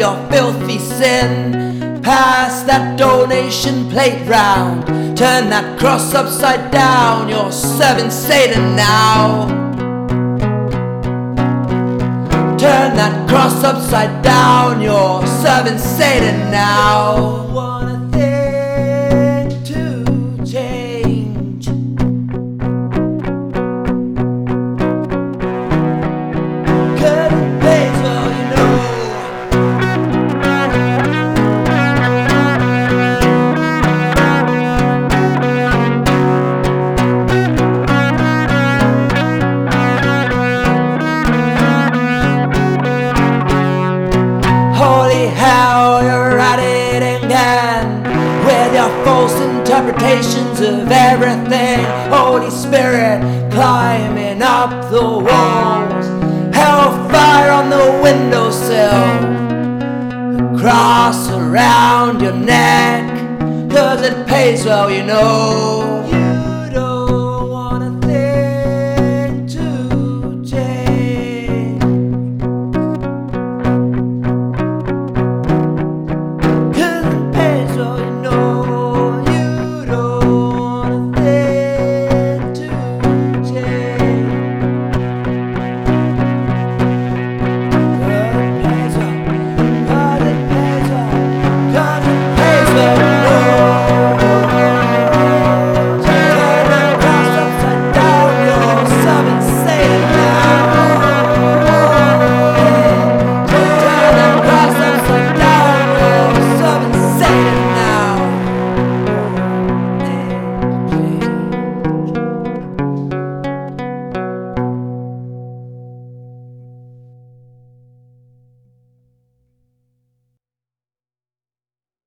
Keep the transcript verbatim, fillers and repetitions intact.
your filthy sin. Pass that donation plate round, turn that cross upside down. You're serving Satan now. Turn that cross upside down. You're serving Satan now. Want a thing to change. Curtain pays, well, you know. Holy hell, you're at it again with your false interpretations of everything. Holy Spirit climbing up the walls, hellfire on the windowsill, a cross around your neck, 'cause it pays, well, you know.